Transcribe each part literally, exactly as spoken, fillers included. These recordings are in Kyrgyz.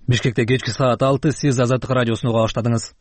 Бишкекте кечки саат алты, сиз Азаттык радиосуну уга баштадыңыз.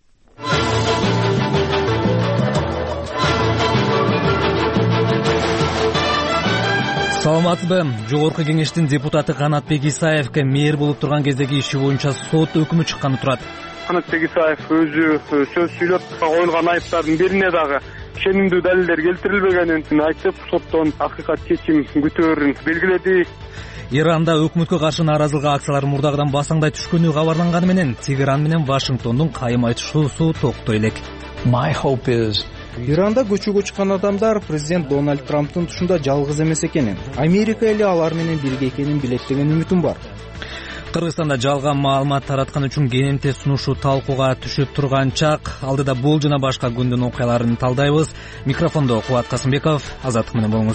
Саламатсызбы? Жогорку кеңештин депутаты Канатбек Исаевке мэр болуп турган кездеги иши боюнча сот өкүмү чыкканы турат. Канатбек Исаев өзү сөз сүйлөп, коюлган айыптардын бирине дагы ишенимдүү далилдер келтирилбегенин айтып, соттон акыйкат чечим күтөөрүн белгиледи. Иранда өкмөткө каршы нааразылык акциялары мурдагыдан басаңдай түшкөнү кабарланганы менен Тегеран менен Вашингтондун кайым айтышуусу токтой элек. My hope is Иранда көчөгө чыккан адамдар президент Дональд Трамптын тушунда жалгыз эмес экенин, Америка эли алар менен бирге экенин билет деген үмүтүм бар. Кыргызстанда жалган маалымат тараткан үчүн КНТ сунушу талкууга түшүп турган чак. Алдыда бул жана башка күндүн окуяларын талдайбыз. Микрофондо Кубат Касымбеков, Азаттык менен болуңуз.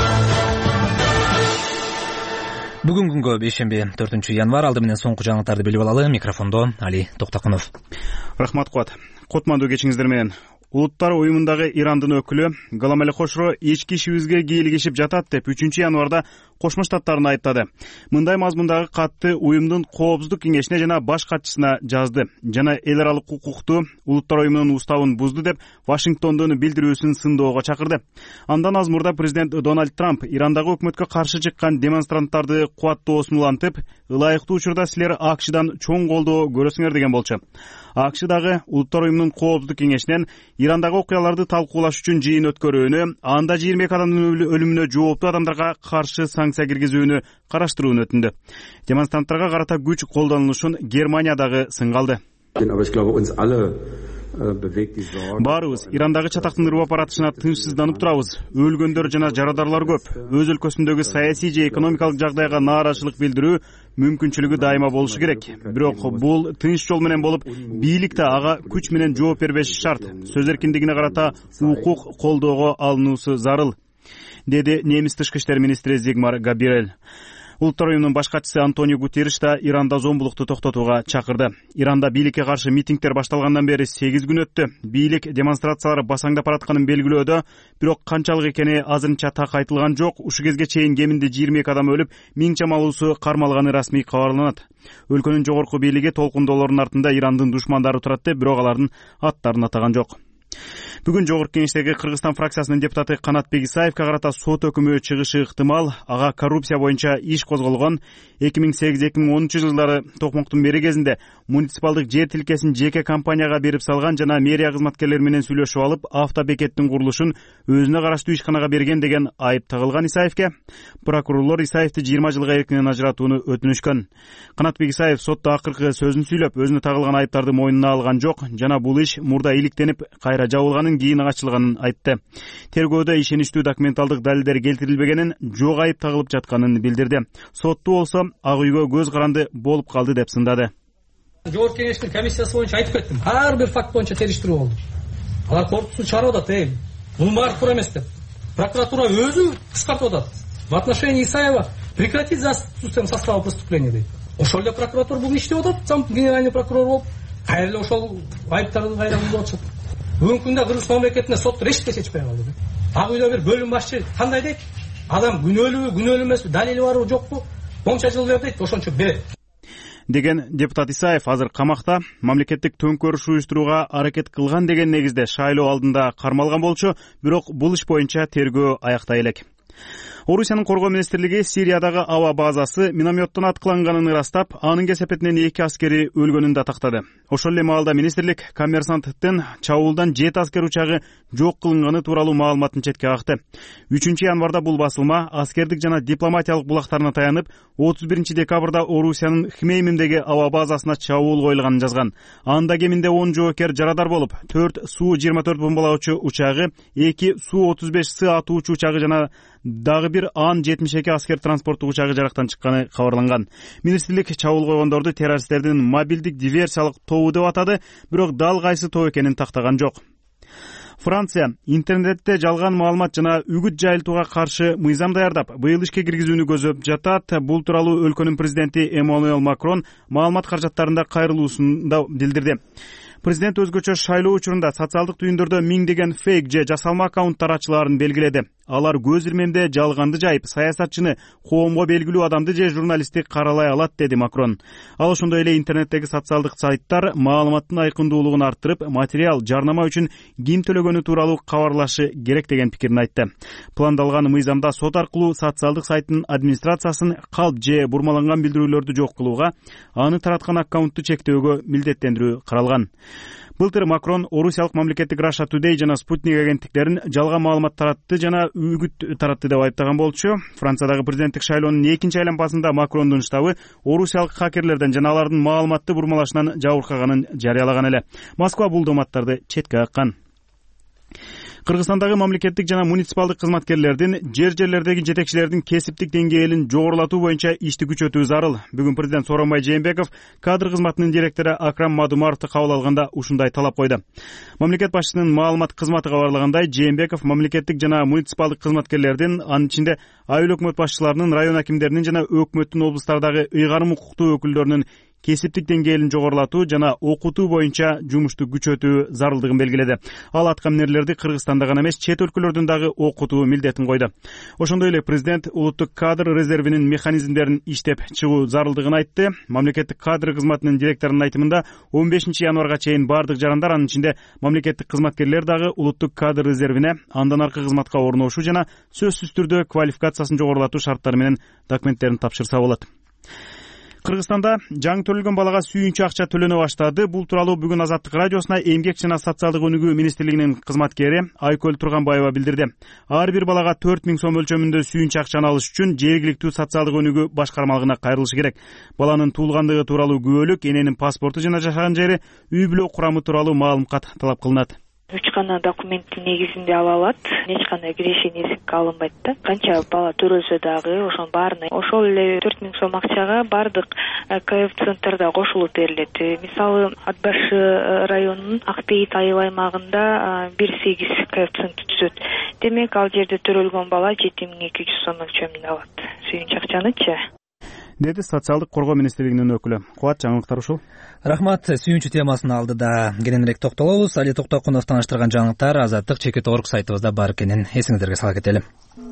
Бүгүн күнгө бейшемби төртүнчү январь, алды менен соңку жаңылыктарды билип алалы. Микрофондо Али Токтокунов. Рахмат Кубат. Котмандуу кечиңиздер менен. Улуттар уюмундагы Ирандын өкүлү Галамали Хошро ички ишибизге кийлигишип жатат деп үчүнчү январда Кошмо Штаттарын айыптады. Мындай мазмундагы катты уюмдун коопсуздук кеңешине жана баш катчысына жазды. Жана эл аралык укукту улуттар уюмунун уставын бузду деп Вашингтондун билдирүүсүн сындоого чакырды. Андан аз мурда президент Дональд Трамп Ирандагы өкмөткө каршы чыккан демонстранттарды кубаттоосунулантып, ылайыктуу учурда силер АКШдан чоң колдоо көрөсүңөр деген болчу. АКШ дагы улуттар уюмунун коопсуздук кеңешинен Ирандагы окуяларды талкуулаш үчүн жыйын өткөрүүнү, анда жыйырма эки адамдын өлүмүнө жооптуу адамдарга каршы санкция киргизүүнү караштырууну өтүндү. Демонстранттарга карата күч колдонулушун Германиядагы сынгалды. Баарыбыз Ирандагы чатактын ырбап баратышына тынчсызданып турабыз. Өлгөндөр жана жарадарлар көп. Өз өлкөсүндөгү саясий же экономикалык жагдайга нааразычылык билдирүү мүмкүнчүлүгү дайыма болушу керек. Бирок бул тынч жол менен болуп, бийлик да ага күч менен жооп бербеши шарт. Сөз эркиндигине карата укук колдоого алынуусу зарыл, деди немис тышкы иштер министри Зигмар Габриэль. Улуттар уюмунун баш катчысы Антонио Гутерриш да Иранда зомбулукту токтотууга чакырды. Иранда бийликке каршы митингдер башталгандан бери сегиз күн өттү. Бийлик демонстрациялар басаңдап баратканын белгилөөдө, бирок канчалык экени азырынча так айтылган жок. Ушул кезге чейин кеминде жыйырма эки адам өлүп, миң чамалуусу кармалганы расмий кабарланат. Өлкөнүн жогорку бийлиги толкундоолордун артында Ирандын душмандары турат деп, бирок алардын аттарын атаган жок. Бүгүн жогорку кеңештеги Кыргызстан фракциясынын депутаты Канатбек Исаевке карата сот өкүмү чыгышы ыктымал. Ага коррупция боюнча иш козголгон. эки миң сегиз эки миң онунчу жылдары Токмоктун мэри кезинде муниципалдык жер тилкесин жеке компанияга берип салган жана мэрия кызматкерлери менен сүйлөшүп алып, автобекеттин курулушун өзүнө караштуу ишканага берген деген айып тагылган Исаевке. Прокурорлор Исаевди жыйырма жылга эркинен ажыратууну өтүнүшкөн. Канатбек Исаев сотто акыркы сөзүн сүйлөп, өзүнө тагылган айыптарды мойнуна алган жок жана бул иш мурда иликтенип, кайра жабылганын кийин ачылганын айтты. Тергөөдө ишеничтүү документалдык далилдер келтирилбегенин, жок айып тагылып жатканын билдирди. Сотту болсо Ак үйгө көз каранды болуп калды деп сындады. Жогорку кеңештин комиссиясы боюнча айтып кеттим. Ар бир факт боюнча териштирүү болду. Алар коркутуу чыгарып атат, эй, бунун баары туура эмес деп. Прокуратура өзү кыскартып атат. В отношении Исаева прекратить за отсутствием состава преступления дейт. Ошол эле прокуратура бул иштеп атат, зам генеральный прокурор болуп, кайра эле ошол айыптарды кайра булуп атышат. Бүгүнкү күндө Кыргыз мамлекетине соттор эчтеке чечпей калды. Ак үйдө бир бөлүм башчы кандай дейт? Адам күнөөлүүбү, күнөөлүү эмеспи, далили барбы, жокпу? Онча жыл бер дейт, ошончо берет. Деген депутат Исаев азыр камакта. Мамлекеттик төңкөрүш уюштурууга аракет кылган деген негизде шайлоо алдында кармалган болчу, бирок бул иш боюнча тергөө аяктай элек. Орусиянын коргоо министрлиги Сириядагы аба базасы минометтон аткыланганын ырастап, анын кесепетинен эки аскери өлгөнүн да тактады. Ошол эле маалда министрлик коммерсанттын чабуулдан жети аскер учагы жок кылынганы тууралуу маалыматын четке какты. үчүнчү январда бул басылма аскердик жана дипломатиялык булактарына таянып, отуз биринчи декабрда Орусиянын Хмеймимдеги аба базасына чабуул коюлганын жазган. Анда кеминде он жоокер жарадар болуп, төрт Су жыйырма төрт бомбалоочу учагы, эки Су отуз беш С атуучу учагы жана дагы бир Ан жетимиш эки аскер транспорттук учагы жарактан чыкканы кабарланган. Министрлик чабуул койгондорду террористтердин мобилдик диверсиялык тобу деп атады, бирок дал кайсы топ экенин тактаган жок. Франция интернетте жалган маалымат жана үгүт жайылтууга каршы мыйзам даярдап, быйыл ишке киргизүүнү көзөп жатат. Бул тууралуу өлкөнүн президенти Эммануэль Макрон маалымат каражаттарында кайрылуусун да билдирди. Президент өзгөчө шайлоо учурунда социалдык түйүндөрдө миңдеген фейк же жасалма аккаунттар ачылаарын белгиледи. алар көз ирмемде жалганды жайып, саясатчыны, коомго белгилүү адамды же журналистти каралай алат, деди Макрон. Ал ошондой эле интернеттеги социалдык сайттар маалыматтын айкындуулугун арттырып, материал, жарнама үчүн ким төлөгөнү тууралуу кабарлашы керек деген пикирин айтты. Пландалган мыйзамда сот аркылуу социалдык сайттын администрациясын калп же бурмаланган билдирүүлөрдү жок кылууга, аны тараткан аккаунтту чектөөгө милдеттендирүү каралган. Былтыр Макрон Орусиялык мамлекеттик Russia Today жана Спутник агенттиктерин жалган маалымат таратты жана үгүт таратты деп айыптаган болчу. Франциядагы президенттик шайлоонун экинчи айланмасында Макрондун штабы орусиялык хакерлерден жана алардын маалыматты бурмалашынан жабыркаганын жарыялаган эле. Москва бул доматтарды четке каккан. Кыргызстандагы мамлекеттик жана муниципалдык кызматкерлердин жер жерлердеги жетекчилердин кесиптик деңгээлин жогорулатуу боюнча ишти күчөтүү зарыл. Бүгүн президент Сооронбай Жээнбеков кадр кызматынын директору Акрам Мадумаровду кабыл алганда ушундай талап койду. Мамлекет башчысынын маалымат кызматы кабарлагандай, Жээнбеков мамлекеттик жана муниципалдык кызматкерлердин, анын ичинде айыл өкмөт башчыларынын, район акимдеринин жана өкмөттүн облустардагы ыйгарым укуктуу өкүлдөрүнүн кесиптик деңгээлин жогорулатуу жана окутуу боюнча жумушту күчөтүү зарылдыгын белгиледи. Ал аткаминерлерди Кыргызстанда гана эмес, чет өлкөлөрдөн дагы окутуу милдетин койду. Ошондой эле президент улуттук кадр резервинин механизмдерин иштеп чыгуу зарылдыгын айтты. Мамлекеттик кадр кызматынын директорунун айтымында он бешинчи январга чейин бардык жарандар, анын ичинде мамлекеттик кызматкерлер дагы улуттук кадр резервине андан аркы кызматка орношуу жана сөзсүз түрдө квалификациясын жогорулатуу шарттары менен документтерин тапшырса болот. Кыргызстанда жаңы төрөлгөн балага сүйүнчү акча төлөнө баштады. Бул тууралуу бүгүн Азаттык радиосуна эмгек жана социалдык өнүгүү министрлигинин кызматкери Айкөл Турганбаева билдирди. Ар бир балага төрт миң сом өлчөмүндө сүйүнчү акчаны алыш үчүн жергиликтүү социалдык өнүгүү башкармалыгына кайрылышы керек. Баланын туулгандыгы тууралуу күбөлүк, эненин паспорту жана жашаган жери, үй бүлө курамы тууралуу маалымат талап кылынат. Үч гана документтин негизинде ала алат. Эч кандай кирешени эсепке алынбайт да. Канча бала төрөлсө дагы ошонун баарына ошол эле төрт миң сом акчага бардык коэффициенттарда кошулуп берилет. Мисалы, Ат башы районунун Акбейит айыл аймагында бир сегиз коэффициент түзөт. Демек, ал жерде төрөлгөн бала жети миң эки жүз сом өлчөмүндө алат. Сүйүнчү акчанычы, деди социалдык коргоо министрлигинин өкүлү. Кубат, жаңылыктар ушул. Рахмат. Сүйүнчү темасына алдыда кененирээк токтолобуз. Али Токтокунов тааныштырган жаңылыктар Азаттык чекит орг сайтыбызда бар экенин эсиңиздерге сала кетели.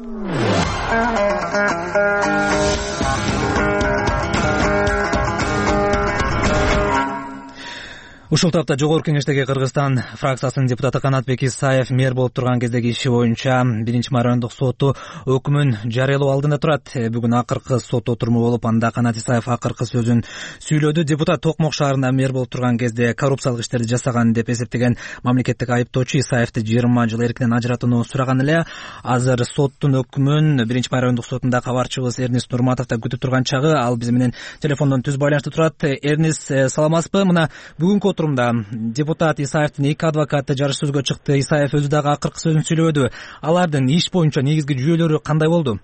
Ушул тапта Жогорку Кеңештеги Кыргызстан фракциясынын депутаты Канатбек Исаев мэр болуп турган кездеги иши боюнча биринчи райондук соту өкүмүн жарыялоо алдында турат. Бүгүн акыркы сот отуруму болуп, анда Канат Исаев акыркы сөзүн сүйлөдү. Депутат Токмок шаарында мэр болуп турган кезде коррупциялык иштерди жасаган деп эсептеген мамлекеттик айыптоочу Исаевди жыйырма жыл эркинен ажыратууну сураган эле. Азыр соттун өкүмүн биринчи райондук сотунда кабарчыбыз Эрнис Нурматов да күтүп турган чагы. Ал биз менен телефондон түз байланышта турат. Эрнис, саламатсызбы? Мына бүгүнкү отурумда депутат Исаевдин эки адвокаты жарыш сөзгө чыкты. Исаев өзү дагы акыркы сөзүн сүйлөдү. Алардын иш боюнча негизги жүйөлөрү кандай болду?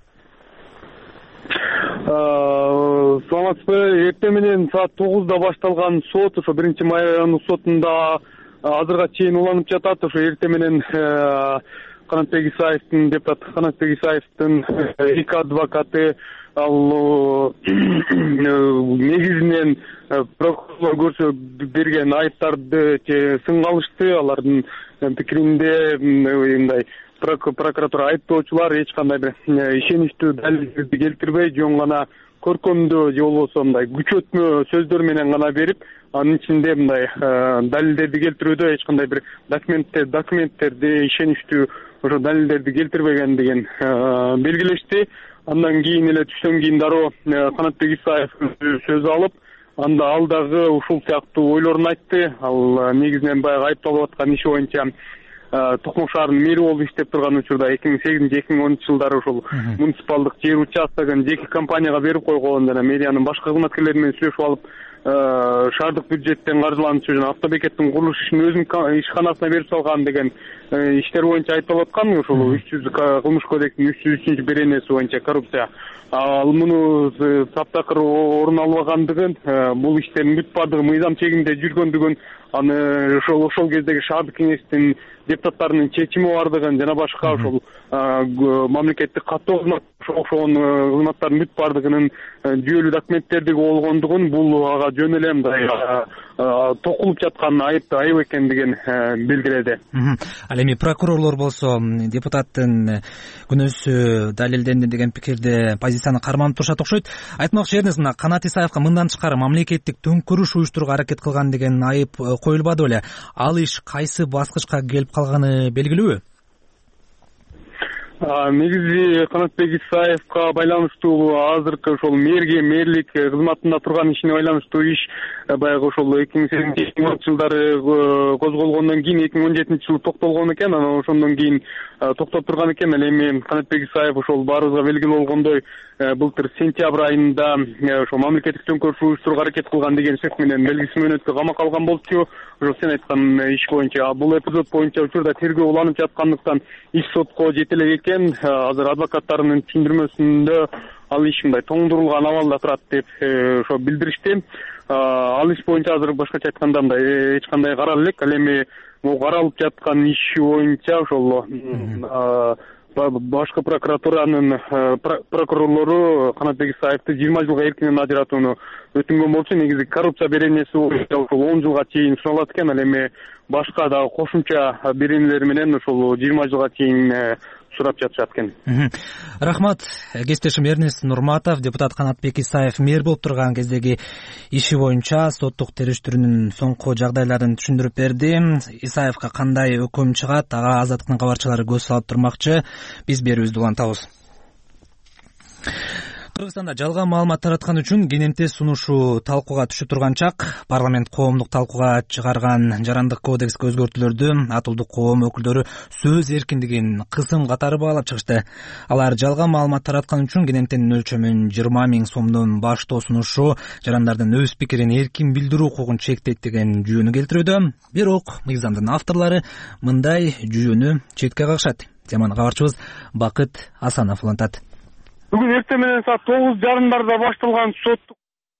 Саламатсызбы? Эртең менен саат тогузда башталган сот ошо биринчи райондук сотунда азырга чейин уланып жатат. Ошо эртең менен Канатбек Исаевдин, депутат Канатбек Исаевдин эки адвокаты ал негизинен прокурор көрсө берген айыптарды сынга алышты. Алардын пикиринде мындай прокуратура айыптоочулар эч кандай бир ишеничтүү далилдерди келтирбей, жөн гана көркөмдүү же болбосо мындай күчөтмө сөздөр менен гана берип, анын ичинде мындай далилдерди келтирүүдө эч кандай бир документтер документтерди ишеничтүү ошо далилдерди келтирбеген деген белгилешти. Андан кийин эле түштөн кийин дароо Канатбек Исаев сөз алып, анда ал дагы ушул сыяктуу ойлорун айтты. Ал негизинен баягы айыпталып аткан иши боюнча Токмок шаарынын мэри болуп иштеп турган учурда эки миң сегизинчи эки миң онунчу жылдары ушул муниципалдык жер участогун жеке компанияга берип койгон жана мэриянын башка кызматкерлери менен сүйлөшүп алып, шаардык бюджеттен каржыланчу жана автобекеттин курулуш ишин өзүнүн ишканасына берип салган деген иштер боюнча айыпталып аткан. Ушул үч жүз кылмыш кодекстин үч жүз үчүнчү беренеси боюнча коррупция. Ал муну таптакыр орун албагандыгын, бул иштердин бүт бардыгы мыйзам чегинде жүргөндүгүн, аны ошол ошол кездеги шаардык кеңештин депутаттарынын чечими бардыгын жана башка ошол мамлекеттик каттоо ошон кызматтардын бүт баардыгынын жүйөлүү документтердиги болгондугун, бул ага жөн эле мындай токулуп жаткан айып айып экендигин белгиледи. Ал эми прокурорлор болсо депутаттын күнөөсү далилденди деген пикирде позицияны карманып турушат окшойт. Айтмакчы жериңиз, мына Канат Исаевка мындан тышкары мамлекеттик төңкүрүш уюштурууга аракет кылган деген айып коюлбады беле? Ал иш кайсы баскычка келип калганы белгилүүбү? Негизи Канатбек Исаевка байланыштуу азыркы ошол мэрге мэрлик кызматында турган ишине байланыштуу иш баягы ошол эки миң сегизинчи эки миң онунчу жылдары козголгондон кийин эки миң он жетинчи жылы токтолгон экен. Анан ошондон кийин токтоп турган экен. Ал эми Канатбек Исаев ошол баарыбызга белгилүү болгондой былтыр сентябрь айында ошол мамлекеттик төңкөрүш уюштурууга аракет кылган деген шек менен белгисиз мөөнөткө камакка алган болчу. Ошо сен айткан иш боюнча, бул эпизод боюнча учурда тергөө уланып жаткандыктан иш сотко жете элек экен. Азыр адвокаттарынын түшүндүрмөсүндө ал иш мындай тоңдурулган абалда турат деп ошо билдиришти. Ал иш боюнча азыр башкача айтканда мындай эч кандай карал элек. Ал эми могу каралып жаткан иш боюнча ошол башкы прокуратуранын прокурорлору Канатбек Исаевди жыйырма жылга эркинен ажыратууну өтүнгөн болчу. Негизи коррупция беренеси боюнча ошол он жылга чейин суналат экен. Ал эми башка дагы кошумча беренелер менен ошол жыйырма жылга чейин сурап жатышат экен. Рахмат. Кесиптешим Эрнест Нурматов, депутат Канатбек Исаев мэр болуп турган кездеги иши боюнча соттук териштирүүнүн соңку жагдайларын түшүндүрүп берди. Исаевка кандай өкүм чыгат, ага Азаттыктын кабарчылары көз салып турмакчы. Биз берүүбүздү улантабыз. Кыргызстанда жалган маалымат тараткан үчүн кененте сунушу талкууга түшүп турган чак. Парламент коомдук талкууга чыгарган жарандык кодекске өзгөртүүлөрдү ат улдук коом өкүлдөрү сөз эркиндигин кысым катары баалап чыгышты. Алар жалган маалымат тараткан үчүн кенентенин өлчөмүн жыйырма миң сомдон баштоо сунушу жарандардын өз пикирин эркин билдирүү укугун чектейт деген жүйөнү келтирүүдө. Бирок мыйзамдын авторлору мындай жүйөнү четке кагышат. Теманы кабарчыбыз Бакыт Асанов улантат. Бүгүн эртең менен саат тогуз жарымдарда башталган соттук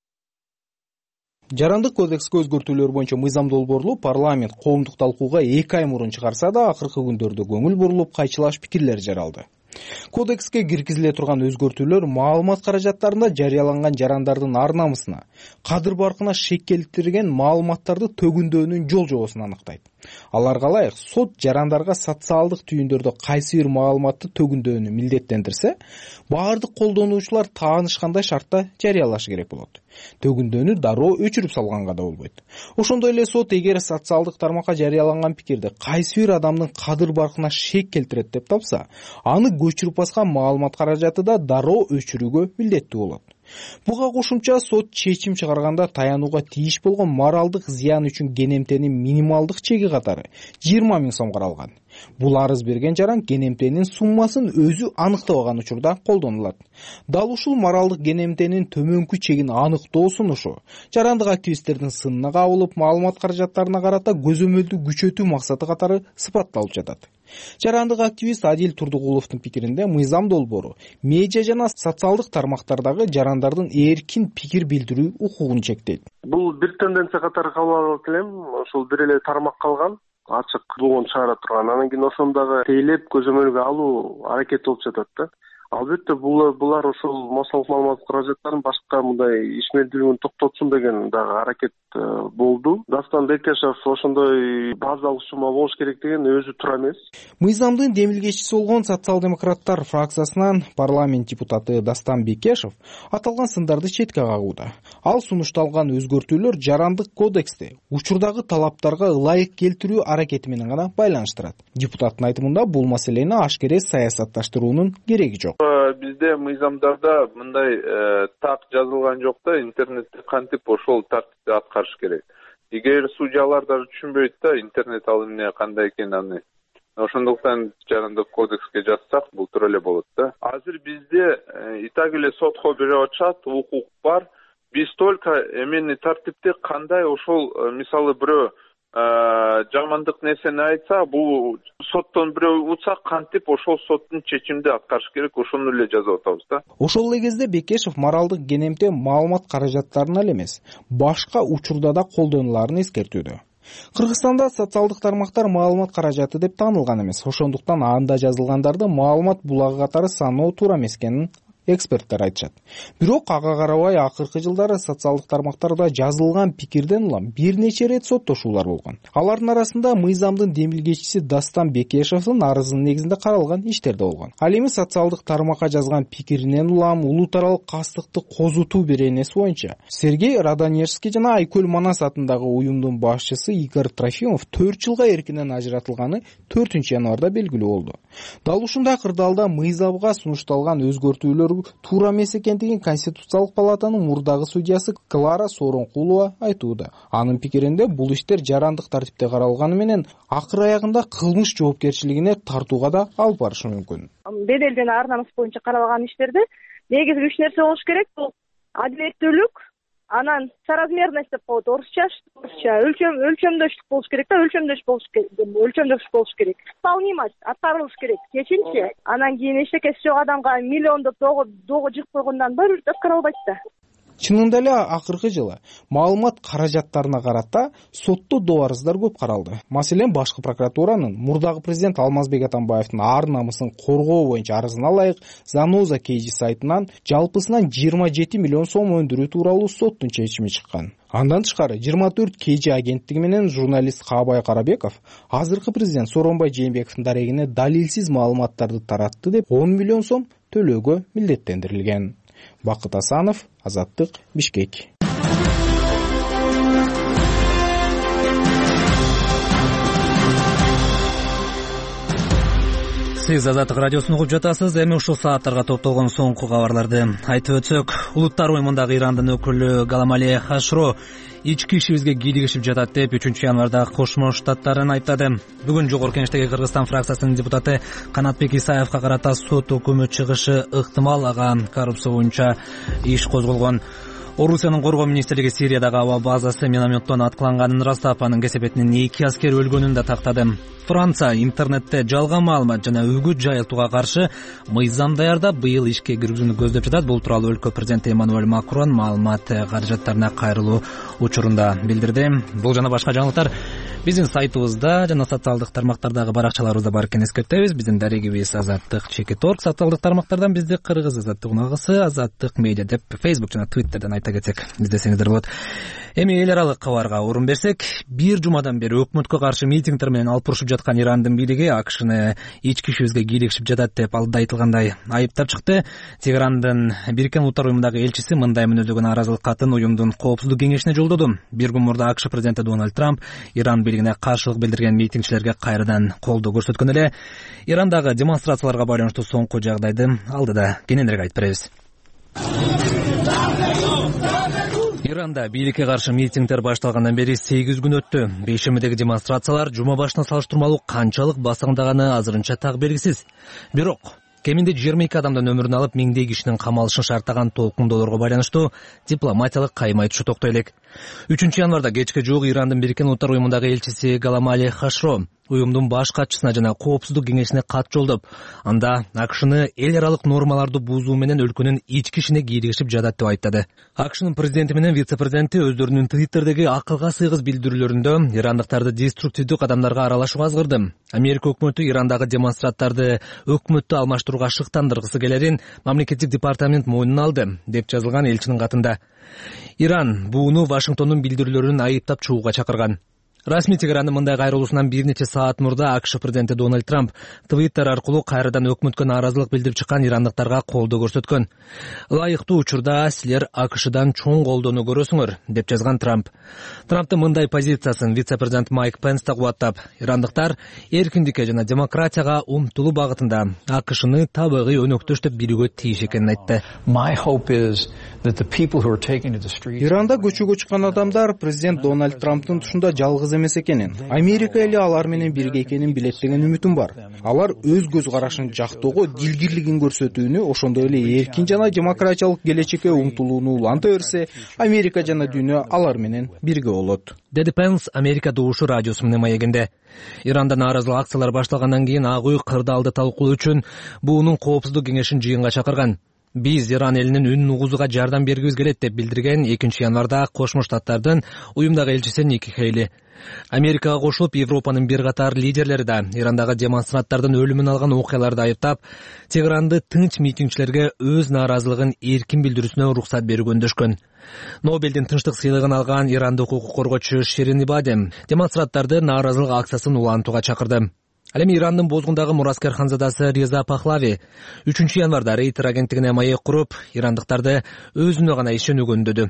жарандык кодекске өзгөртүүлөр боюнча мыйзам долбоорлу парламент коомдук талкууга эки ай мурун чыгарса да, акыркы күндөрдө көңүл бурулуп кайчылаш пикирлер жаралды. Кодекске киргизиле турган өзгөртүүлөр маалымат каражаттарында жарыяланган жарандардын ар намысына, кадыр баркына шек келтирген маалыматтарды төгүндөөнүн жол жобосун аныктайт. Аларга ылайык сот жарандарга социалдык түйүндөрдө кайсы бир маалыматты төгүндөөнү милдеттендирсе, баардык колдонуучулар таанышкандай шартта жарыялашы керек болот. Төгүндөөнү дароо өчүрүп салганга да болбойт. Ошондой эле сот эгер социалдык тармакка жарыяланган пикирди кайсы бир адамдын кадыр баркына шек келтирет деп тапса, аны көчүрүп баскан маалымат каражаты да дароо өчүрүүгө милдеттүү болот. Буга кошумча сот чечим чыгарганда таянууга тийиш болгон моралдык зыян үчүн кенемтенин минималдык чеги катары жыйырма миң сом каралган. Бул арыз берген жаран кенемтенин суммасын өзү аныктабаган учурда колдонулат. Дал ушул моралдык кенемтенин төмөнкү чегин аныктоо сунушу жарандык активисттердин сынына кабылып маалымат каражаттарына карата көзөмөлдү күчөтүү максаты катары сыпатталып жатат. Жарандык активист Адил Турдугуловдун пикиринде мыйзам долбоору медиа жана социалдык тармактардагы жарандардын эркин пикир билдирүү укугун чектейт. Бул бир тенденция катары кабыл алып элем. Ошол бир эле тармак калган, ачык болгон чыгара турган. Анан кийин ошондогу тейлеп көзөмөлгө алуу аракети болуп жатат да. Албетте булар булар ошол мосалык маалымат каражаттарын башка мындай ишмердүүлүгүн токтотсун деген дагы аракет болду. Дастан Бекешев ошондой базалык сумма болуш керек деген өзү туура эмес. Мыйзамдын демилгечиси болгон социал-демократтар фракциясынан парламент депутаты Дастан Бекешев аталган сындарды четке кагууда. Ал сунушталган өзгөртүүлөр жарандык кодексти учурдагы талаптарга ылайык келтирүү аракети менен гана байланыштырат. Депутаттын айтымында бул маселени ашкере саясатташтыруунун кереги жок. Бизде мыйзамдарда мындай так жазылган жок да, интернетте кантип ошол тартипти аткарыш керек. Эгер судьялар да түшүнбөйт да интернет ал эмне кандай экенин аны. Ошондуктан жарандык кодекске жазсак бул туура эле болот да. Азыр бизде и так эле сотко берип атышат, укук бар. Биз только эмени тартипти кандай ошол мисалы бирөө жамандык нерсени айтса, бул соттон бирөө утса кантип ошол соттун чечимди аткарыш керек, ошону эле жазып атабыз да. Ошол эле кезде Бекешев моралдык кенемте маалымат каражаттарына эле эмес, башка учурда да колдонуларын эскертүүдө. Кыргызстанда социалдык тармактар маалымат каражаты деп таанылган эмес. Ошондуктан анда жазылгандарды маалымат булагы катары саноо туура эмес экенин эксперттер айтышат. Бирок ага карабай акыркы жылдары социалдык тармактарда жазылган пикирден улам бир нече ирет соттошуулар болгон. Алардын арасында мыйзамдын демилгечиси Дастан Бекешевдин арызынын негизинде каралган иштер да болгон. Ал эми социалдык тармакка жазган пикиринен улам улут аралык кастыкты козутуу беренеси боюнча Сергей Раданежский жана Айкөл Манас атындагы уюмдун башчысы Игорь Трофимов төрт жылга эркинен ажыратылганы төртүнчү январда белгилүү болду. Дал ушундай кырдаалда мыйзамга сунушталган өзгөртүүлөр туура эмес экендигин Конституциялык палатанын мурдагы судьясы Клара Сооронкулова айтууда. Анын пикиринде бул иштер жарандык тартипте каралганы менен акыр аягында кылмыш жоопкерчилигине тартууга да алып барышы мүмкүн. Беделден ар намыс боюнча каралган иштерде негизги үч нерсе болуш керек. Бул адилеттүүлүк, анан соразмерность деп коет орусча, орусча өлчөм өлчөмдөштүк болуш керек да, өлчөмдөш болуш керек, өлчөмдөш болуш керек. Исполнимость аткарылыш керек. Кечинчи, анан кийин эчтекеси жок адамга миллиондоп догу догу жыгып койгондон бери аткарылбайт да. Чынында эле акыркы жылы маалымат каражаттарына карата сотто доо арыздар көп каралды. Маселен, башкы прокуратуранын мурдагы президент Алмазбек Атамбаевдин ар намысын коргоо боюнча арызына ылайык Заноза Кейжи сайтынан жалпысынан жыйырма жети миллион сом өндүрүү тууралуу соттун чечими чыккан. Андан тышкары жыйырма төрт Кейжи агенттиги менен журналист Каабай Карабеков азыркы президент Сооронбай Жээнбековдун дарегине далилсиз маалыматтарды таратты деп он миллион сом төлөөгө милдеттендирилген. Бакыт Асанов, Азаттык, Бишкек. Сиз Азаттык радиосун угуп жатасыз. Эми ушул сааттарга топтолгон соңку кабарларды айтып өтсөк, улуттар уюмундагы Ирандын өкүлү Галамали Хашро ички ишибизге кийлигишип жатат деп үчүнчү январда Кошмо Штаттарын айыптады. Бүгүн Жогорку Кеңештеги Кыргызстан фракциясынын депутаты Канатбек Исаевка карата сот өкүмү чыгышы ыктымал. Ага коррупция боюнча иш козголгон. Орусиянын коргоо министрлиги Сириядагы аба базасы минометтон аткыланганын ырастап, анын кесепетинен эки аскер өлгөнүн да тактады. Франция интернетте жалган маалымат жана үгүт жайылтууга каршы мыйзам даярдап, быйыл ишке киргизүүнү көздөп жатат. Бул тууралуу өлкө президенти Эммануэль Макрон маалымат каражаттарына кайрылуу учурунда билдирди. Бул жана башка жаңылыктар биздин сайтыбызда жана социалдык тармактардагы баракчаларыбызда бар экенин эскертебиз. Биздин дарегибиз Азаттык чекит орг. Социалдык тармактардан бизди Кыргыз Азаттык унагысы, Азаттык медиа деп Facebook жана Twitterден айта кетсек издесеңиздер болот. Эми эл аралык кабарга орун берсек, бир жумадан бери өкмөткө каршы митингдер менен алып урушуп жаткан Ирандын бийлиги АКШны ички ишибизге кийлигишип жатат деп алда айтылгандай айыптап чыкты. Тегерандын Бириккен Улуттар уюмундагы элчиси мындай мүнөздөгөн нааразылык катын уюмдун коопсуздук кеңешине жолдоду. Бир күн мурда АКШ президенти Дональд Трамп Иран бийлигине каршылык билдирген митингчилерге кайрадан колдоо көрсөткөн эле. Ирандагы демонстрацияларга байланыштуу соңку жагдайды алдыда кененирээк айтып беребиз. Иранда бийликке каршы митингдер башталгандан бери сегиз күн өттү. Бейшембидеги демонстрациялар жума башына салыштырмалуу канчалык басаңдаганы азырынча так белгисиз. Бирок кеминде жыйырма эки адамдын өмүрүн алып, миңдей кишинин камалышын шарттаган толкундоолорго байланыштуу дипломатиялык кайым айтышы токтой элек. үчүнчү январда кечке жугу Ирандын Бириккен Улуттар уюмундагы элчиси Галамали Хашро уюмдун баш катчысына жана коопсуздук кеңешине кат жолдоп, анда АКШны эл аралык нормаларды бузуу менен өлкөнүн ички ишине кийлигишип жатат деп айттады. АКШнын президенти менен вице-президенти өздөрүнүн Твиттердеги акылга сыйгыз билдирүүлөрүндө ирандыктарды деструктивдүү кадамдарга аралашууга азгырды. Америка өкмөтү Ирандагы демонстранттарды өкмөттү алмаштырууга шыктандыргысы келерин мамлекеттик департамент мойнуна алды деп жазылган элчинин катында. Иран бууну Вашингтондун билдирүүлөрүн айыптап чыгууга чакырган. Расмий Тегерандын мындай кайрылуусунан бир нече саат мурда АКШ президенти Дональд Трамп Твиттер аркылуу кайрадан өкмөткө нааразылык билдирип чыккан ирандыктарга колдоо көрсөткөн. Ылайыктуу учурда силер АКШдан чоң колдоону көрөсүңөр деп жазган Трамп. Трамптын мындай позициясын вице-президент Майк Пенс да кубаттап, ирандыктар эркиндикке жана демократияга умтулуу багытында АКШны табигый өнөктөштөп билүүгө тийиш экенин айтты. Иранда көчөгө чыккан адамдар президент Дональд Трамптын тушунда жалгыз эмес экенин, Америка эли алар менен бирге экенин билет деген үмүтүм бар. Алар өз көз карашын жактоого, дилгирлигин көрсөтүүнү, ошондой эле эркин жана демократиялык келечекке умтулууну уланта берсе, Америка жана дүйнө алар менен бирге болот, деди Пенс Америка добушу радиосу менен маегинде. Иранда нааразылык акциялар башталгандан кийин Ак үй кырдаалды талкуулоо үчүн буунун коопсуздук кеңешин жыйынга чакырган. Биз Иран элинин үнүн угузууга жардам бергибиз келет деп билдирген экинчи январда Кошмо Штаттардын уюмдагы элчиси Ники Хейли. Америкага кошулуп, Европанын бир катар лидерлери да Ирандагы демонстранттардын өлүмүн алган окуяларды айыптап, Тегеранды тынч митингчилерге өз нааразылыгын эркин билдирүүсүнө уруксат берүүгө өндөшкөн. Нобелдин тынчтык сыйлыгын алган ирандык укук коргоочу Ширин Ибадем демонстранттарды нааразылык акциясын улантууга чакырды. Ал эми Ирандын Бозгундагы мураскер ханзадасы Реза Пахлави үчүнчү январда Рейтер агенттигине маек куруп, ирандыктарды өзүнө гана ишенүүгө үндөдү.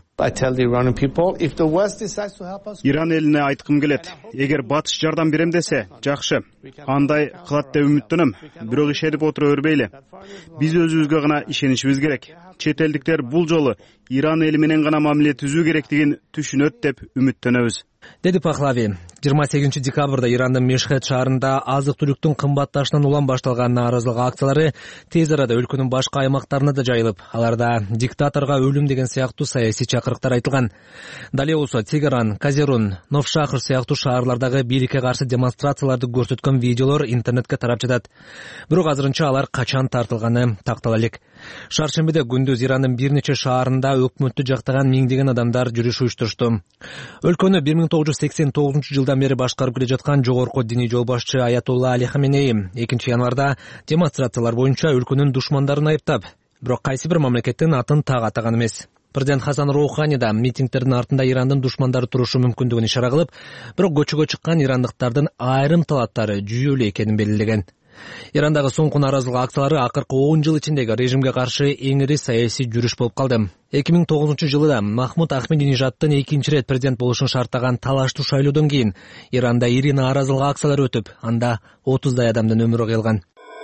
Иран элине айткым келет, эгер батыш жардам берем десе, жакшы, андай кылат деп үмүттөнөм, бирок ишенип отура бербейли. Биз өзүбүзгө гана ишенишибиз керек. Чет элдиктер бул жолу Иран эли менен гана мамиле түзүү керектигин түшүнөт деп үмүттөнөбүз, деди Пахлави. жыйырма сегизинчи декабрда Ирандын Мешхед шаарында азык-түлүктүн кымбатташынан улам башталган нааразылык акциялары тез арада өлкөнүн башка аймактарына да жайылып, аларда диктаторго өлүм деген сыяктуу саясий чакырыктар айтылган. Дале болсо Тегеран, Казерун, Новшахр сыяктуу шаарлардагы бийликке каршы демонстрацияларды көрсөткөн видеолор интернетке тарап жатат. Бирок азырынча алар качан тартылганы тактала элек. Шаршембиде күндүз Ирандын бир нече шаарында өкмөттү жактаган миңдеген адамдар жүрүш уюштурушту. Өлкөнү бир миң тогуз жүз сексен тогузунчу жылдан бери башкарып келе жаткан жогорку диний жол башчы Аятолла Али Хаменеи экинчи январда демонстрациялар боюнча өлкөнүн душмандарын айыптап, бирок кайсы бир мамлекеттин атын так атаган эмес. Президент Хасан Роухани да митингтердин артында Ирандын душмандары турушу мүмкүндүгүн ишара кылып, бирок көчөгө чыккан ирандыктардын айрым талаптары жүйөлүү экенин белгилеген. Ирандагы соңку нааразылык акциялары акыркы он жыл ичиндеги режимге каршы эң ири саясий жүрүш болуп калды. эки миң тогузунчу жылы Махмуд Ахмединежаддын экинчи ирет президент болушун шарттаган талаштуу шайлоодон кийин Иранда ири нааразылык акциялары өтүп, анда отуздай адамдын өмүрү кыйылган.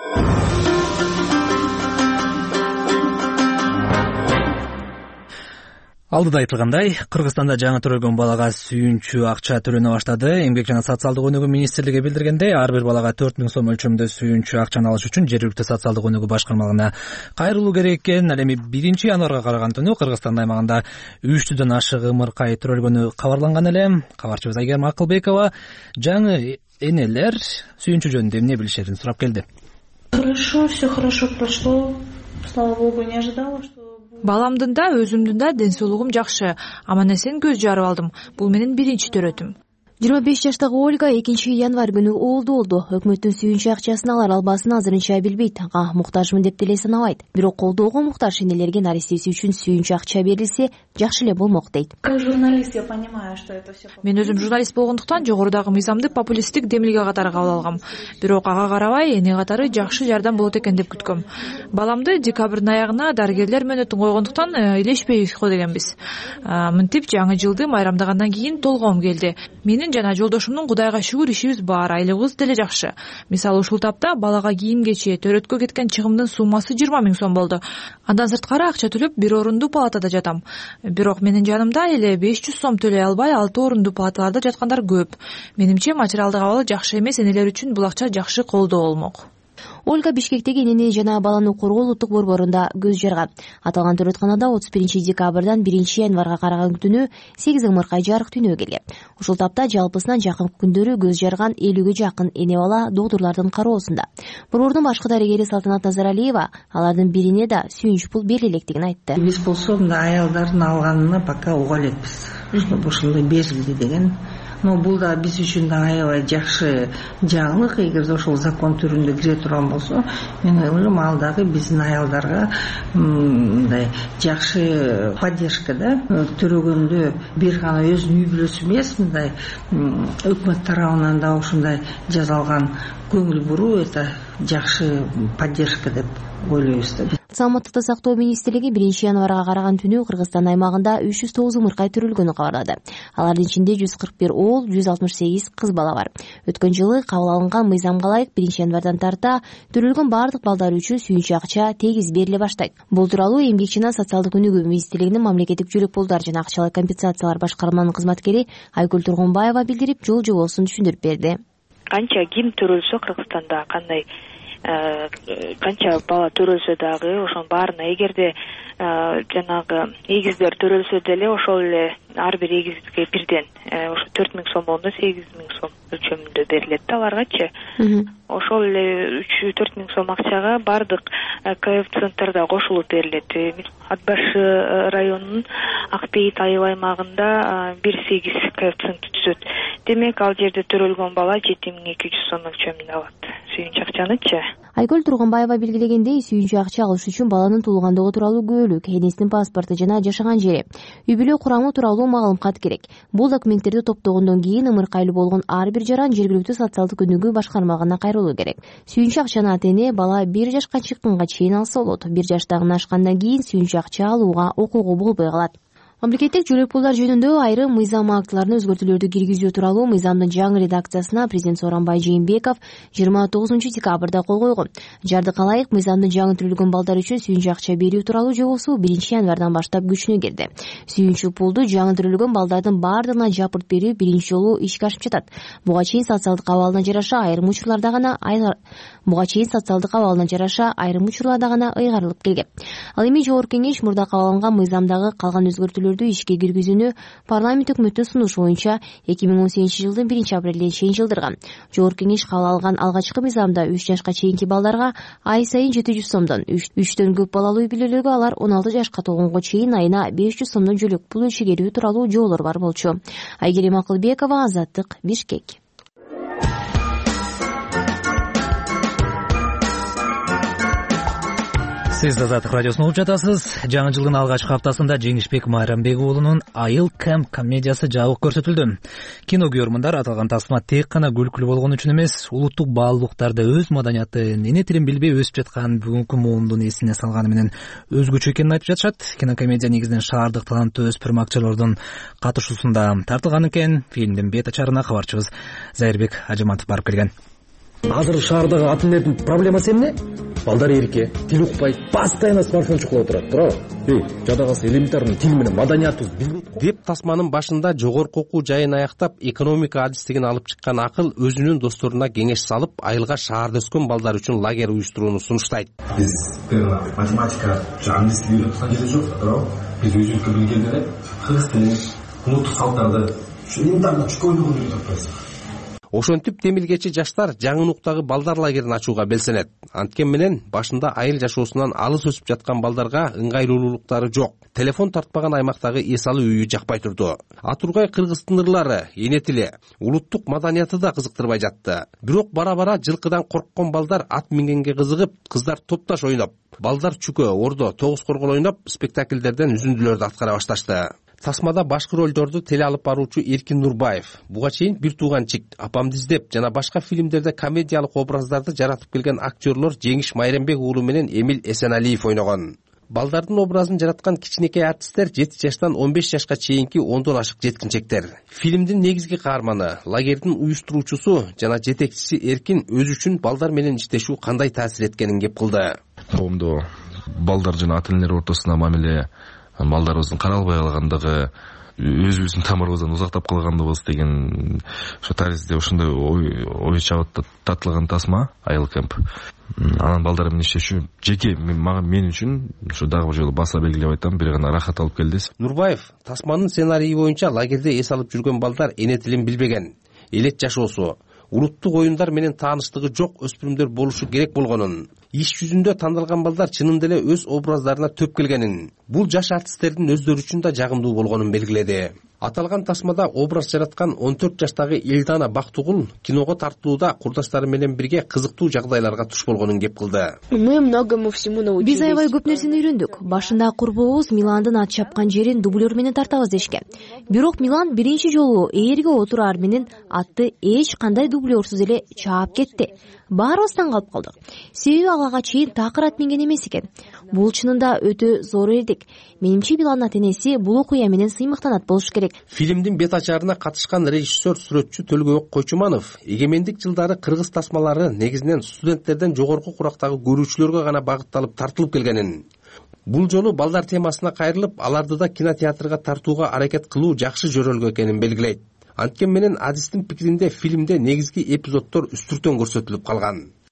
Алдыда айтылгандай, Кыргызстанда жаңы төрөлгөн балага сүйүнчү акча төлөнө баштады. Эмгек жана социалдык өнүгүү министрлиги билдиргенде, ар бир балага төрт миң сом өлчөмүндө сүйүнчү акчаны алыш үчүн жергиликтүү социалдык өнүгүү башкармалыгына кайрылуу керек экен. Ал эми биринчи январга караган түнү Кыргызстан аймагында үч жүздөн ашык ымыркай төрөлгөнү кабарланган эле. Кабарчыбыз Айгерим Акылбекова жаңы энелер сүйүнчү жөнүндө эмне билишерин сурап келди. Хорошо, все хорошо прошло. Слава богу, не ожидала, что Баламдын да, өзүмдүн да ден соолугум жакшы. Аман эсен көз жарып алдым. Бул менин биринчи төрөтүм. жыйырма беш жаштагы Ольга экинчи январь күнү оолду болду. Өкмөттүн сүйүнчү акчасын алар албасын азырынча билбейт. Ага муктажмын деп деле санабайт. Бирок колдоого муктаж энелерге нарестеси үчүн сүйүнчү акча берилсе, жакшы эле болмок дейт. Как журналист я понимаю, что это все. Мен өзүм журналист болгондуктан жогорудагы мыйзамды популисттик демилге катары кабыл алгам. Бирок ага карабай, эне катары жакшы жардам болот экен деп күткөм. Баламды декабрдын аягына дарыгерлер мөөнөтүн койгондуктан илешпей ко дегенбиз. Мынтип жаңы жылды майрамдагандан кийин толгоом келди. Менин жана жолдошумдун Кудайга шүгүр ишибиз бар, айлыгыбыз деле жакшы. Мисалы ушул тапта балага кийим кечи, төрөткө кеткен чыгымдын суммасы жыйырма миң сом болду. Андан сырткары акча төлөп бир орундуу палатада жатам. Бирок менин жанымда эле беш жүз сом төлөй албай алты орундуу палаталарда жаткандар көп. Менимче материалдык абалы жакшы эмес, энелер үчүн бул акча жакшы колдоо болмок. Ольга Бишкектеги энени жана баланы коргоо улуттук борборунда көз жарган. Аталган төрөтканада отуз биринчи декабрдан биринчи январга караган түнү сегиз ымыркай жарык дүйнөгө келген. Ушул тапта жалпысынан жакын күндөрү көз жарган элүүгө жакын эне бала доктурлардын кароосунда. Борбордун башкы дарыгери Салтанат Назаралиева алардын бирине да сүйүнч пул бериле электигин айтты. Биз болсо мына аялдардын алганына пока уга элекпиз. Ушундай берилди деген. Но бул да биз үчүн да аябай жакшы жаңылык. Эгерде ошол закон түрүндө кире турган болсо, мен ойлойм ал дагы биздин аялдарга мындай жакшы поддержка да. Төрөгөндө бир гана өзүнүн үй бүлөсү эмес, мындай өкмөт тарабынан да ушундай жасалган көңүл буруу это жакшы поддержка деп ойлойбуз да. Саламаттыкты сактоо министрлиги биринчи январга караган түнү Кыргызстан аймагында үч жүз тогуз ымыркай төрөлгөнүн кабарлады. Алардын ичинде жүз кырк бир оол, жүз алтымыш сегиз кыз бала бар. Өткөн жылы кабыл алынган мыйзамга ылайык биринчи январдан тарта төрөлгөн бардык балдар үчүн сүйүнчү акча тегиз бериле баштайт. Бул тууралуу Эмгек жана социалдык өнүгүү министрлигинин мамлекеттик жүлөк пулдар жана акчалай компенсациялар башкарманын кызматкери Айгүл Тургунбаева билдирип, жол жобосун түшүндүрүп берди. Канча ким төрөлсө Кыргызстанда кандай канча бала төрөлсө дагы ошонун баарына эгерде жанагы эгиздер төрөлсө деле ошол эле ар бир эгизге бирден ошо төрт миң сом болгондо сегиз миң сом өлчөмүндө берилет да аларгачы. Ошол эле үч төрт миң сом акчага баардык коэффициенттер кошулуп берилет. Ат башы районунун Ак Бейит айыл аймагында бир сегиз коэффициент түзөт. Демек ал жерде төрөлгөн бала жети миң эки жүз сом өлчөмүндө алат сүйүнчү акчанычы. Айгүл Тургунбаева белгилегендей, сүйүнчү акча алыш үчүн баланын туулгандыгы тууралуу күбөлүк, энесинин паспорту жана жашаган жери, үй бүлө курамы тууралуу маалым кат керек. Бул документтерди топтогондон кийин ымыркайлуу болгон ар бир жаран жергиликтүү социалдык көмөгү башкармагына кайрылуу керек. Сүйүнчү акчаны ата-эне бала бир жашка чыкканга чейин алса болот. бир жаштагын ашкандан кийин сүйүнчү акча алууга укугу болбой калат. Мамлекеттик жөлөк пулдар жөнүндө айрым мыйзам актыларына өзгөртүүлөрдү киргизүү тууралуу мыйзамдын жаңы редакциясына президент Сооронбай Жээнбеков жыйырма тогузунчу декабрда кол койгон. Жардык алайык, мыйзамдын жаңы төрөлгөн балдар үчүн сүйүнчү акча берүү тууралуу жобосу биринчи январдан баштап күчүнө кирди. Сүйүнчү пулду жаңы төрөлгөн балдардын баардыгына жапырт берүү биринчи жолу ишке ашып жатат. Буга чейин социалдык абалына жараша айрым учурларда гана буга чейин социалдык абалына жараша айрым учурларда гана ыйгарылып келген. Ал эми Жогорку Кеңеш мурда кабыл алынган мыйзамдагы калган өзгөртүүлөр ишке киргизүүнү парламент өкмөттүн сунушу боюнча эки миң он сегизинчи жылдын биринчи апрелине чейин жылдырган. Жогорку Кеңеш кабыл алган алгачкы мыйзамда үч жашка чейинки балдарга ай сайын жети жүз сомдон, үчтөн көп балалуу үй бүлөлөргө алар он алты жашка толгонго чейин айына беш жүз сомдон жөлөк пул өлчөгерүү тууралуу жоболор бар болчу. Айгерим Акылбекова, Азаттык, Бишкек. Сиз Азаттык радиосун угуп жатасыз. Жаңы жылдын алгачкы хаптасында Жеңишбек Майрамбек уулунун Айыл Кэмп комедиясы жабык көрсөтүлдү. Кино көрөрмандар аталган тасма тек гана күлкүлүү болгон үчүн эмес, улуттук баалуулуктарды, өз маданияты, эне тилин билбей өсүп жаткан бүгүнкү муундун эсине салганы менен өзгөчө экенин айтып жатышат. Кинокомедия негизинен шаардык таланттуу өспүрүм акчалордун катышуусунда тартылган экен. Фильмдин бет ачарына кабарчыбыз Зайырбек Ажыматов барып келген. Азыр шаардагы ата энелердин проблемасы эмне? Балдар эрке, тил укпайт, постоянно смартфон чукулап турат, туурабы? Эй, жада калса элементарный тил менен маданиятыбыз билбейт го. Деп тасманын башында жогорку окуу жайын аяктап, экономика адистигин алып чыккан Акыл өзүнүн досторуна кеңеш салып, айылга шаарда өскөн балдар үчүн лагерь уюштурууну сунуштайт. Биз математика, англис тили үйрөткөн жерде жок, туурабы? Биз өзүбүзгө билген эле кыргыз тилин, улуттук салттарды, ушу элементарный чукойлугун үйрөтүп койсок. Ошентип темилгечи жаштар жаңынуктагы балдар лагерин ачууга белсенет. Анткен менен башында айыл жашоосунан алыс өсүп жаткан балдарга ыңгайлуулуктары жок. Телефон тартпаган аймактагы эс алуу үйү жакпай турду. Атургай кыргыздын ырлары, эне тили, улуттук маданияты да кызыктырбай жатты. Бирок бара-бара жылкыдан корккон балдар ат мингенге кызыгып, кыздар топташ ойноп, балдар чүкө, ордо, тогуз коргол ойноп, спектакльдерден үзүндүлөрдү аткара башташты. Тасмада башкы ролдорду теле алып баруучу Эркин Нурбаев, буга чейин Бир тууганчик, Апамды издеп жана башка фильмдерде комедиялык образдарды жаратып келген актерлор Жеңиш Майрамбек уулу менен Эмил Эсеналиев ойногон. Балдардын образын жараткан кичинекей артисттер жети жаштан он беш жашка чейинки ондон ашык жеткинчектер. Фильмдин негизги каарманы, лагердин уюштуруучусу жана жетекчиси Эркин өзү үчүн балдар менен иштешүү кандай таасир эткенин кеп кылды. Коомдо балдар жана ата энелер ортосунда мамиле, балдарыбыздын каралбай калгандыгы, өзүбүздүн тамырыбыздан узактап калгандыгыбыз деген ошо тарихте ошондой ой ой чабыт тартылган тасма Айыл Кэмп. Анан балдар менен иштешүү жеке мен үчүн ушу дагы бир жолу баса белгилеп айтам, бир гана рахат алып келди. Нурбаев тасманын сценарийи боюнча лагерде эс алып жүргөн балдар эне тилин билбеген, элет жашоосу, улуттук оюндар менен тааныштыгы жок өспүрүмдөр болушу керек болгонун, иш жүзүндө тандалган балдар чынында эле өз образдарына төп келгенин, бул жаш артисттердин өздөрү үчүн да жагымдуу болгонун белгиледи. Аталган тасмада образ жараткан он төрт жаштагы Элдана Бактугул киного тартылууда курдаштары менен бирге кызыктуу жагдайларга туш болгонун кеп кылды. Мы многому всему научились. Биз аябай көп нерсени үйрөндүк. Башында курбуубуз Миландын ат чапкан жерин дублер менен тартабыз дешкен. Бирок Милан биринчи жолу ээрге отураар менен атты эч кандай дублерсуз эле чаап кетти. Баарыбыз таң калып калдык. Себеби ага чейин такыр ат минген эмес экен. Бул чынында өтө зор элдик. Менимче Миландын ата энеси бул окуя менен сыймыктанат болуш керек. Фильмдин бет ачарына катышкан режиссер сүрөтчү Төлгөбек Койчуманов эгемендик жылдары кыргыз тасмалары негизинен студенттерден жогорку курактагы көрүүчүлөргө гана багытталып тартылып келгенин, бул жолу балдар темасына кайрылып, аларды да кинотеатрга тартууга аракет кылуу жакшы жөрөлгө экенин белгилейт. Анткен менен адистин пикиринде фильмде негизги эпизоддор үстүртөн көрсөтүлүп калган.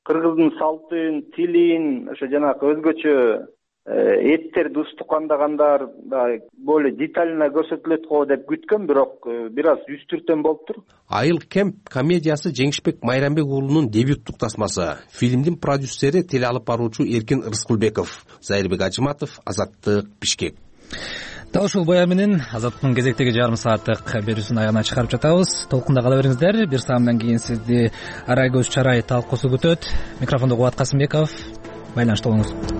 кыргыздын салтын, тилин, ошо жанагы өзгөчө эттерди устукандагандар более детально көрсөтүлөт го деп күткөм, бирок бир аз үстүртөн болуптур. Айыл Кемп комедиясы Жеңишбек Майрамбек уулунун дебюттук тасмасы. Фильмдин продюсери тил алып баруучу Эркин Рыскулбеков. Зайырбек Ажыматов, Азаттык, Бишкек. Дал ушул баян менен Азаттыктын кезектеги жарым сааттык берүүсүн аягына чыгарып жатабыз. Толкунда кала бериңиздер. Бир саамдан кийин сизди Арай көз чарай талкуусу күтөт. Микрофондо Кубат Касымбеков. Байланышта болуңуз.